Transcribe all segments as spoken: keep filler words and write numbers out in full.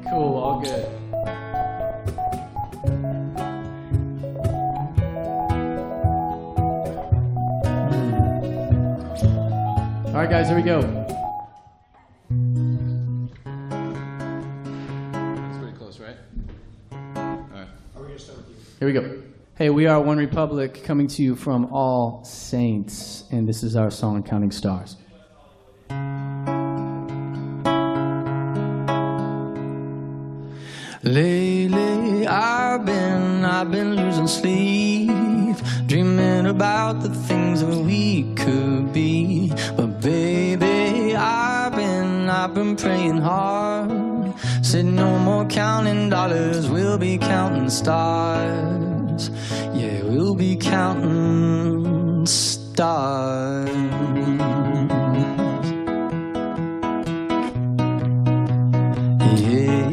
Cool, all good. All right, guys, here we go. It's pretty close, right? All right. Are we gonna start with you? Here we go. Hey, we are One Republic, coming to you from All Saints, and this is our song, Counting Stars. Lately, I've been, I've been losing sleep, dreaming about the things that we could be. But baby, I've been, I've been praying hard. Said no more counting dollars, we'll be counting stars. Yeah, we'll be counting stars. Yeah.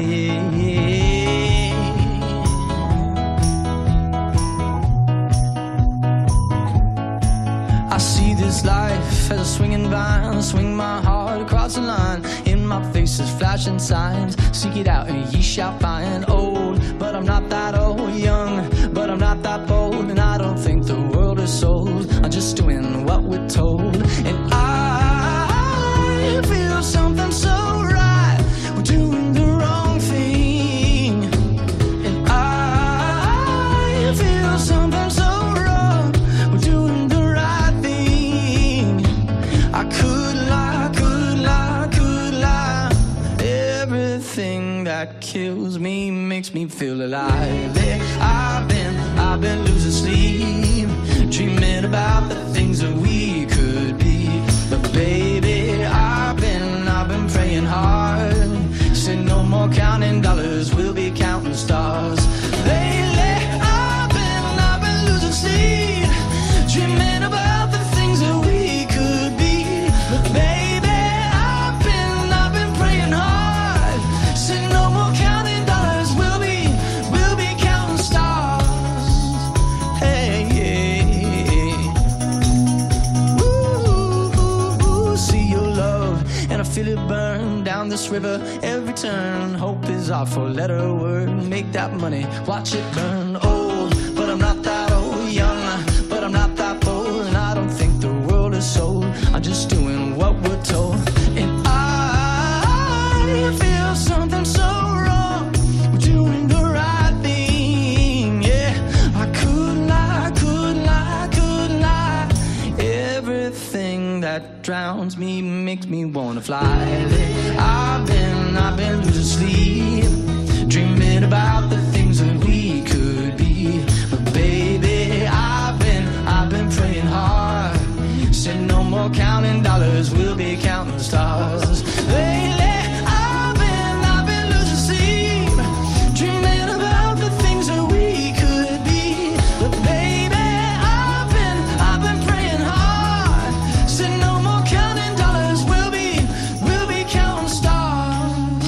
This life as a swinging vine, swing my heart across the line. In my face is flashing signs. Seek it out and ye shall find. Old, but I'm not that old. Young, but I'm not that bold. And I don't think the world is sold. I'm just doing what we're told. And I feel something so right. We're doing the wrong thing. And I feel something so wrong. We're doing the I could lie, could lie, could lie. Everything that kills me makes me feel alive. I've been, I've been losing sleep, dreaming about the things that we could be. But baby, I've been, I've been praying hard. Said no more counting dollars, we'll be counting stars. Lately, I've been, I've been losing sleep, dreaming about the things that we could be. Baby, I've been, I've been praying hard. Said no more counting dollars, we'll be, we'll be counting stars. Hey, yeah. Ooh, ooh, ooh, see your love, and I feel it burn down this river. Every turn, hope is our four-letter word. Make that money, watch it burn. Old, but I'm not that old. Young, but I'm not that bold. And I don't think the world is sold. I'm just doing what we're told. And I feel something so wrong. We're doing the right thing. Yeah, I could lie, could lie, could lie. Everything that drowns me makes me wanna fly. I've been, I've been losing sleep, dreaming about the things that we could be. But baby, I've been, I've been praying hard. Said no more counting dollars, we'll be counting stars. Lately, I've been, I've been losing sleep, dreaming about the things that we could be. But baby, I've been, I've been praying hard. Said no more counting dollars, we'll be, we'll be counting stars.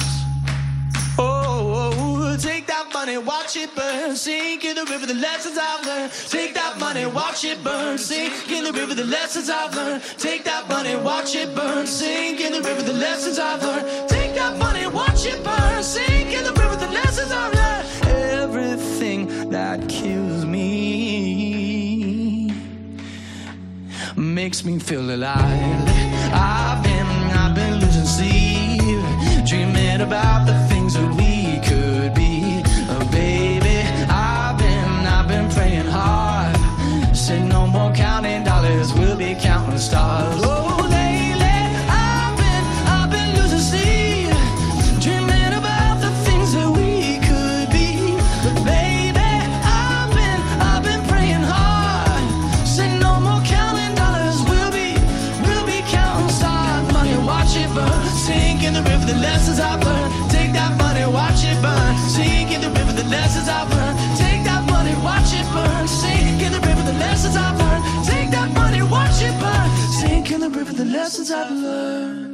Oh, oh, take that money, watch it burn, sink in the river, the lessons I've learned. Take that money, watch it burn, sink in the river, the lessons I've learned. Take that money, watch it burn, sink in the river, the lessons I've learned. Take that money, watch it burn, sink in the river, the lessons I've learned. Everything that kills me makes me feel alive. I've been, I've been losing sleep, dreaming about the things that we could be. Oh, baby, I've been, I've been praying hard. Said no more counting dollars, we'll be counting stars. Oh, lately, I've been, I've been losing sleep, dreaming about the things that we could be. But baby, I've been, I've been praying hard. Said no more counting dollars, we'll be, we'll be counting stars. Money, watch it burn, sink in the river, the lessons I've learned. Take that money, watch it burn, sink in the river, the lessons I've learned. Take that money, watch it burn, sink in the river, the lessons I've learned. Take that money, watch it burn, sink in the river, the lessons I've learned.